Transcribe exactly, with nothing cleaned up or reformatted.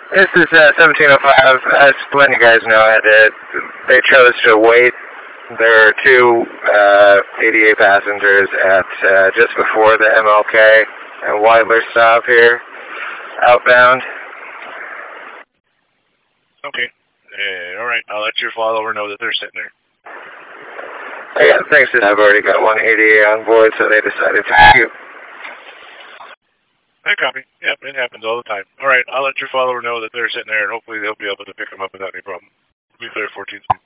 This is uh, seventeen oh five. As letting you guys know that they chose to wait. There are two uh, A D A passengers at uh, just before the M L K and Wilder stop here, outbound. Okay. Uh, all right. I'll let your follower know that they're sitting there. Yeah, thanks. I've already got one A D A on board, so they decided to shoot. I copy. Yep, it happens all the time. All right. I'll let your follower know that they're sitting there, and hopefully they'll be able to pick them up without any problem. Be clear, fourteen.